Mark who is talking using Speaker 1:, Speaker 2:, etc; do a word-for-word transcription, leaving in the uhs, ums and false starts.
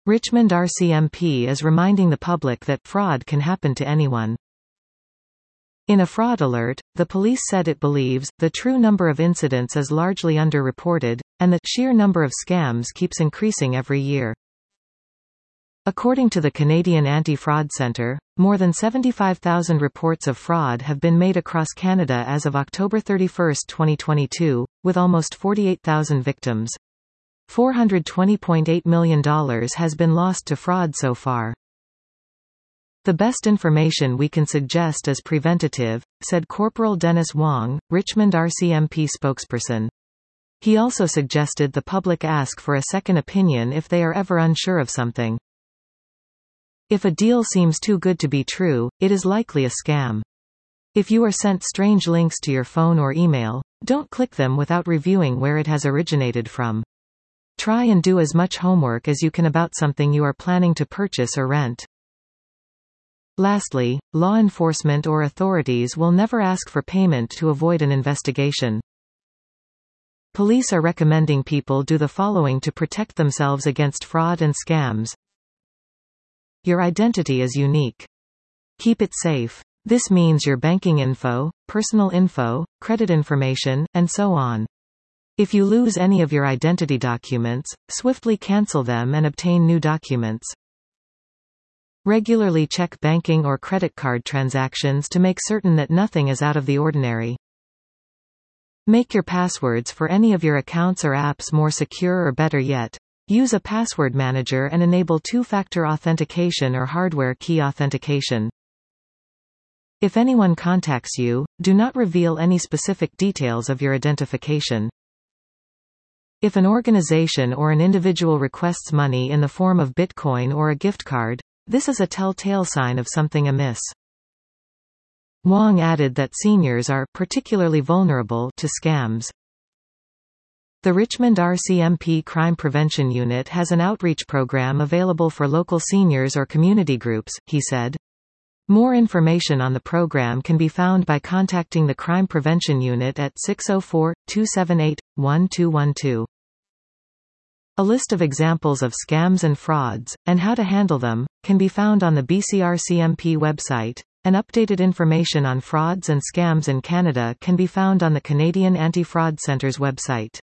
Speaker 1: Richmond R C M P is reminding the public that fraud can happen to anyone. In a fraud alert, the police said it believes the true number of incidents is largely underreported, and the sheer number of scams keeps increasing every year. According to the Canadian Anti-Fraud Centre, more than seventy-five thousand reports of fraud have been made across Canada as of October thirty-first, twenty twenty-two, with almost forty-eight thousand victims. four hundred twenty point eight million dollars has been lost to fraud so far. The best information we can suggest is preventative, said Corporal Dennis Wong, Richmond R C M P spokesperson. He also suggested the public ask for a second opinion if they are ever unsure of something. If a deal seems too good to be true, it is likely a scam. If you are sent strange links to your phone or email, don't click them without reviewing where it has originated from. Try and do as much homework as you can about something you are planning to purchase or rent. Lastly, law enforcement or authorities will never ask for payment to avoid an investigation. Police are recommending people do the following to protect themselves against fraud and scams. Your identity is unique. Keep it safe. This means your banking info, personal info, credit information, and so on. If you lose any of your identity documents, swiftly cancel them and obtain new documents. Regularly check banking or credit card transactions to make certain that nothing is out of the ordinary. Make your passwords for any of your accounts or apps more secure, or better yet, use a password manager and enable two-factor authentication or hardware key authentication. If anyone contacts you, do not reveal any specific details of your identification. If an organization or an individual requests money in the form of Bitcoin or a gift card, this is a telltale sign of something amiss. Wong added that seniors are particularly vulnerable to scams. The Richmond R C M P Crime Prevention Unit has an outreach program available for local seniors or community groups, he said. More information on the program can be found by contacting the Crime Prevention Unit at six oh four, two seven eight, one two one two. A list of examples of scams and frauds, and how to handle them, can be found on the B C R C M P website, and updated information on frauds and scams in Canada can be found on the Canadian Anti-Fraud Centre's website.